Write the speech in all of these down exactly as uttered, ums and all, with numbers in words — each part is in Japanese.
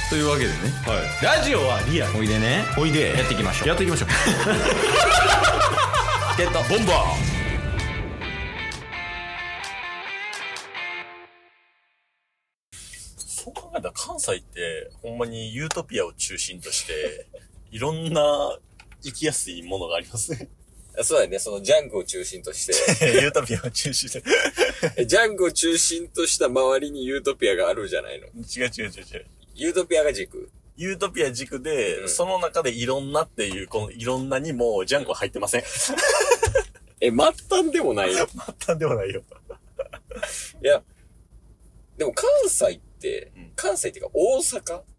というわけでね、 はい、ラジオはリアル。 おいでね、 おいでやっていきましょう。 やっていきましょうゲットボンバー。そう考えたら関西ってほんまにユートピアを中心としていろんな生きやすいものがありますね。 そうだね、そのジャンクを中心としてユートピアを中心としてジャンクを中心とした周りにユートピアがあるじゃないの。 違う違う違う違う。 ユートピアが軸。 ユートピア軸で、 うん、その中でいろんなっていう、このいろんなにもジャンクは入ってません。 え、末端でもないよ。 末端でもないよ。 いや、でも関西って、うん、関西っていうか大阪、うん、って、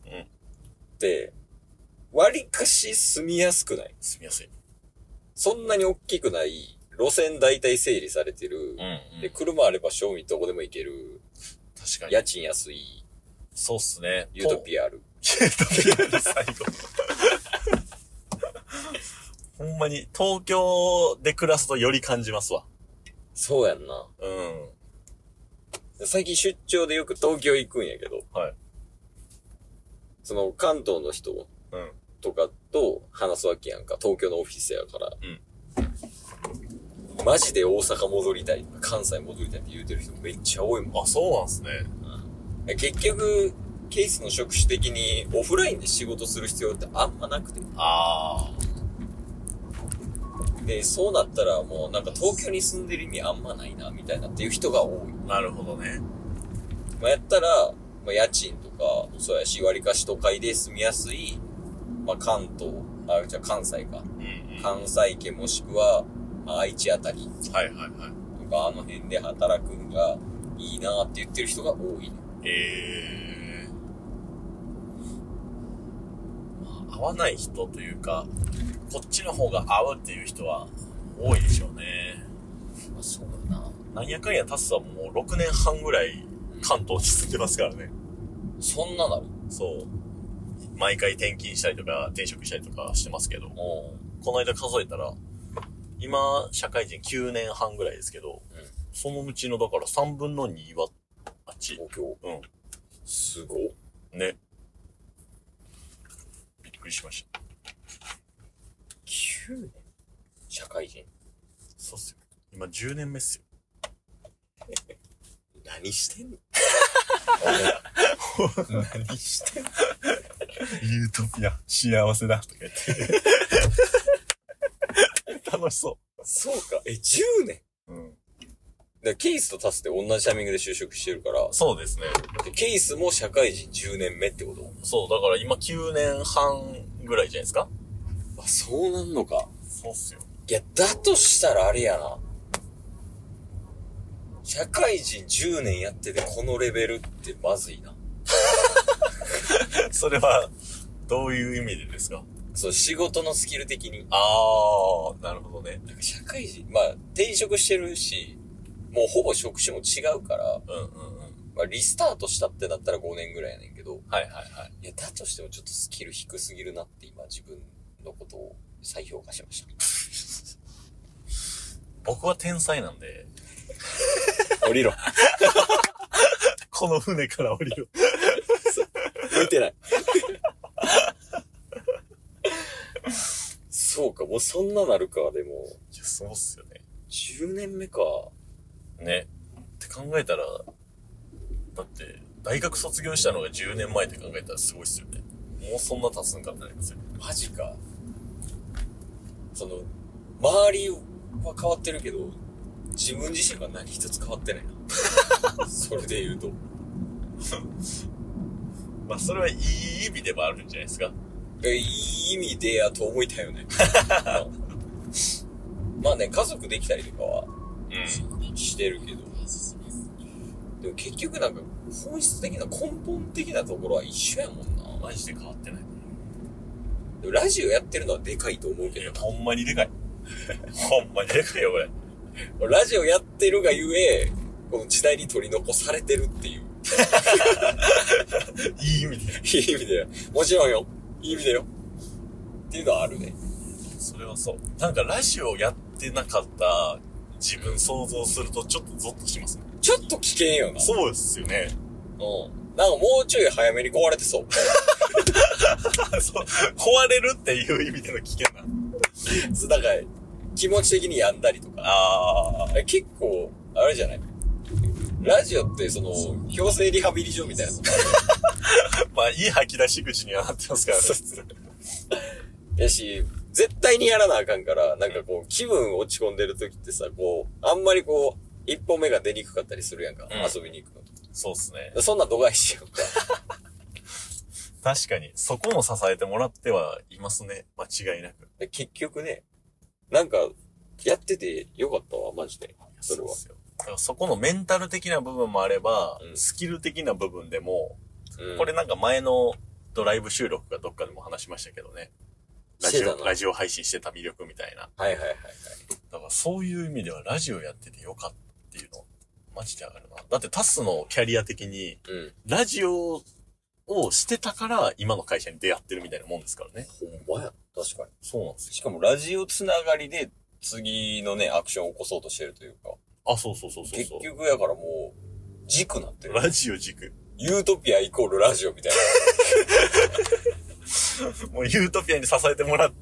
割かし住みやすくない？ 住みやすい。 そんなに大きくない、路線大体整理されてる。うんうん、で、車あれば正味どこでも行ける。 確かに。 家賃安い。 そうっすね。 ユートピアある。 ユートピアで最後。ほんまに、東京で暮らすとより感じますわ。 そうやんな。うん。最近出張でよく東京行くんやけど。はい。その、関東の人とかと話すわけやんか。東京のオフィスやから。うん。マジで大阪戻りたい、関西戻りたいって言うてる人めっちゃ多いもん。 あ、そうなんすね。 うん、結局、ケースの職種的にオフラインで仕事する必要ってあんまなくて。ああ。で、そうなったらもうなんか東京に住んでる意味あんまないな、みたいなっていう人が多い。 なるほどね。 まあ、やったら、まあ、家賃とか、そうやし、割かし都会で住みやすい、まあ、関東、あ、じゃあ関西か。うんうん、関西圏もしくは、まあ、愛知あたり。はいはいはい。とか、あの辺で働くんがいいなって言ってる人が多いね。 ええー。まあ、合わない人というか、こっちの方が合うっていう人は多いでしょうね。 まあ、そうだな。 なんやかんやタスはもうろくねんはんぐらい関東に住んでますからね。 そんななる？ そう。毎回転勤したりとか転職したりとかしてますけど、この間数えたら、今、社会人きゅうねんはんぐらいですけど、うん、そのうちのだからさんぶんのにはあっち。 東京？うん。すごっ。 ね。びっくりしました。 きゅうねん？社会人？ そうっすよ。今じゅうねんめっすよ。 何してんの何してんのユートピア、幸せだとか言って。楽しそう。 そうか。え、じゅうねん？うん。でケイスとタスって同じタイミングで就職してるから。 そうですね。 でケイスも社会人じゅうねんめってこと？ そう、だから今きゅうねんはんぐらいじゃないですか。 あ、そうなんのか。 そうっすよ。 いや、だとしたらあれやな。社会人じゅうねんやっててこのレベルってまずいな。 それは、どういう意味でですか？ そう、仕事のスキル的に。 あー、なるほどね。 なんか社会人、まあ、転職してるし、もうほぼ職種も違うから、うんうんうん。まあ、リスタートしたってなったらごねんぐらいやねんけど、はいはいはい。いや、だとしてもちょっとスキル低すぎるなって今自分のことを再評価しました。 僕は天才なんで。 降りろ。 この船から降りろ。 向いてない。そうか、もうそんななるか、でも。 いや、そうっすよね。 じゅうねんめか。 ね。って考えたら、だって、大学卒業したのがじゅうねんまえって考えたらすごいっすよね。もうそんな経つんかってなりますよ。 マジか。その、周りは変わってるけど、自分自身が何一つ変わってないな。それで言うと。 まあ、それはいい意味でもあるんじゃないですか。 いい意味でやと思いたいよね。まあね、家族できたりとかは、うん、してるけど。でも結局なんか、本質的な根本的なところは一緒やもんな。 マジで変わってない。 でもラジオやってるのはでかいと思うけど。 ほんまにでかい。ほんまにでかいよ、これ。 ラジオやってるがゆえ、この時代に取り残されてるっていう。 いい意味で。 いい意味でよ。もちろんよ。いい意味でよ。っていうのはあるね。 それはそう。なんかラジオやってなかった自分想像するとちょっとゾッとしますね。 ちょっと危険よな。 そうですよね。 うん。 なんかもうちょい早めに壊れてそう。 そう、壊れるっていう意味での危険な。 そう、だから、気持ち的に病んだりとか。ああ。結構、あれじゃない？ラジオって、その、強制リハビリ所みたいなのがある。 まあ、いい吐き出し口にはなってますからね。 やし、絶対にやらなあかんから、なんかこう、気分落ち込んでる時ってさ、こう、あんまりこう、一歩目が出にくかったりするやんか。うん、遊びに行くのと。 そうっすね。 そんな度外視しようか。 確かに、そこも支えてもらってはいますね。間違いなく。 結局ね、なんか、やっててよかったわ、マジで。それは。 そうだからそこのメンタル的な部分もあれば、うん、スキル的な部分でも、うん、これなんか前のドライブ収録かどっかでも話しましたけどね。ラジオ、ラジオ配信してた魅力みたいな。 はいはいはいはい。 だからそういう意味ではラジオやっててよかったっていうの、マジであるな。だってタスのキャリア的に、うん、ラジオをしてたから今の会社に出会ってるみたいなもんですからね。 ほんまや。確かに。 そうなんですよ。 しかもラジオつながりで次のね、アクションを起こそうとしてるというか。 あ、そうそうそうそう。 結局やからもう、軸なってる。 ラジオ軸。 ユートピアイコールラジオみたいな。もうユートピアに支えてもらって、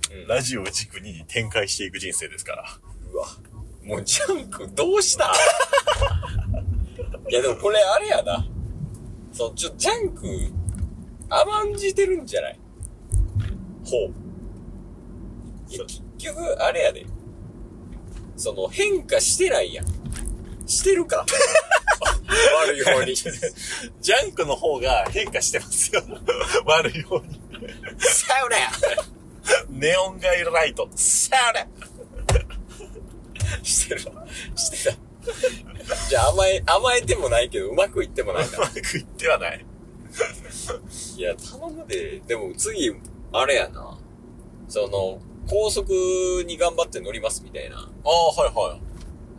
うん、ラジオを軸に展開していく人生ですから。 うわ。もうジャンクどうしたいやでもこれあれやな。そう、ちょ、ジャンク、甘んじてるんじゃない？ほう。いや、結局、あれやで。その、変化してないやん。してるか。悪い方に。ジャンクの方が変化してますよ。悪い方に。 さよなやネオン街ライト。 さよなやしてるわ。してた。じゃあ甘え、甘えてもないけど、うまくいってもないな。 うまくいってはない。 いや、頼むで。でも次、あれやな。その、高速に頑張って乗りますみたいな。ああ、はいはい。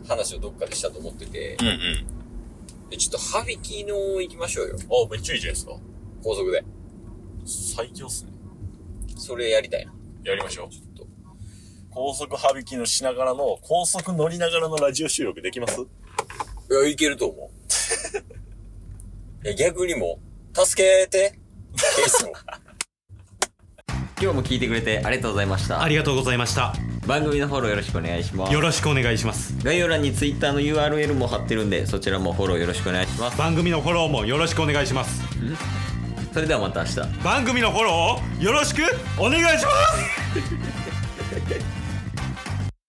話をどっかでしたと思ってて。 うんうん。 で、ちょっと羽引きの行きましょうよ。 ああ、めっちゃいいじゃないですか。 高速で。 最強っすね。 それやりたいな。 やりましょう。ちょっと。高速羽引きのしながらの、高速乗りながらのラジオ収録できます？ いや、いけると思う。いや、逆にも、助けて、ケースを。 今日も聞いてくれてありがとうございました。 ありがとうございました。 番組のフォローよろしくお願いします。 よろしくお願いします。 概要欄に Twitter の ユーアールエル も貼ってるんで、そちらもフォローよろしくお願いします。 番組のフォローもよろしくお願いします。 それではまた明日。 番組のフォローをよろしくお願いします。